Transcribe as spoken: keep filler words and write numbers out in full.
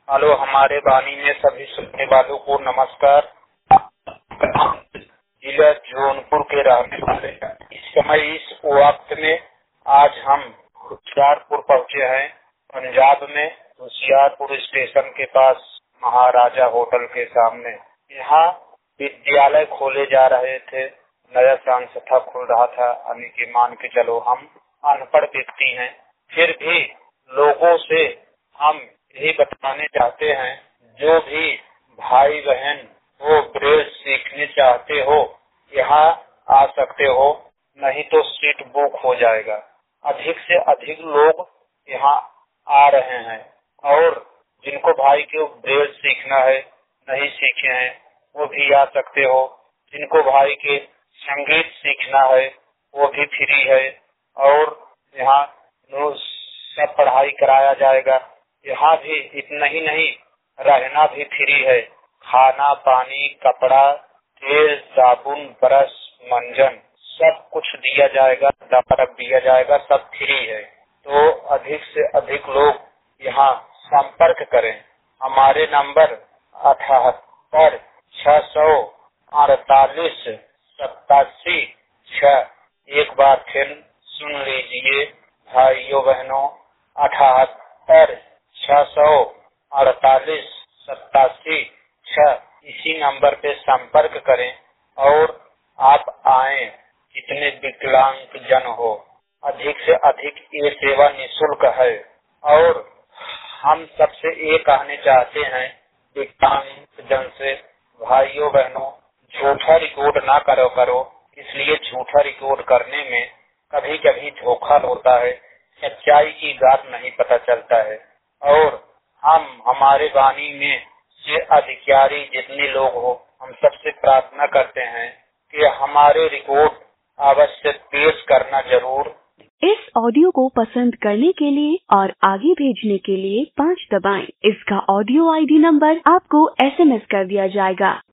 Hello, हमारे वाणी में सभी सुनने वालों को नमस्कार। जिला जौनपुर के रहने वाले इस समय इस वक्त में आज हम होशियारपुर पहुंचे हैं, पंजाब में होशियारपुर स्टेशन के पास महाराजा होटल के सामने। यहाँ विद्यालय खोले जा रहे थे, नया संस्था खुल रहा था। यानी कि मान के चलो हम अनपढ़ व्यक्ति हैं, फिर भी लोगों से हम यही बताने चाहते हैं, जो भी भाई बहन वो ब्रेल सीखने चाहते हो यहाँ आ सकते हो, नहीं तो सीट बुक हो जाएगा। अधिक से अधिक लोग यहाँ आ रहे हैं और जिनको भाई को ब्रेल सीखना है, नहीं सीखे हैं, वो भी आ सकते हो। जिनको भाई के संगीत सीखना है वो भी फ्री है और यहाँ सब पढ़ाई कराया जाएगा। यहाँ भी इतना ही नहीं, रहना भी फ्री है। खाना पानी कपड़ा तेल साबुन ब्रश मंजन सब कुछ दिया जाएगा, दवा दिया जाएगा, सब फ्री है। तो अधिक से अधिक लोग यहाँ संपर्क करें। हमारे नंबर अठहत्तर छह सौ अड़तालीस सत्तासी छह। एक बार फिर सुन लीजिए भाइयों बहनों, अठहत्तर छह सौ अड़तालीस सत्तासी छह। इसी नंबर पे संपर्क करें और आप आए, जितने विकलांग जन हो। अधिक से अधिक ये सेवा निःशुल्क है और हम सबसे ये कहने चाहते हैं विकलांग जन से, भाइयों बहनों, झूठा रिकॉर्ड ना करो करो इसलिए झूठा रिकॉर्ड करने में कभी कभी धोखा होता है, सच्चाई की बात नहीं पता चलता है। और हम हमारे वाणी में से अधिकारी जितने लोग हो, हम सबसे प्रार्थना करते हैं कि हमारे रिकॉर्ड अवश्य पेश करना जरूर। इस ऑडियो को पसंद करने के लिए और आगे भेजने के लिए पाँच दबाएं। इसका ऑडियो आईडी नंबर आपको एसएमएस कर दिया जाएगा।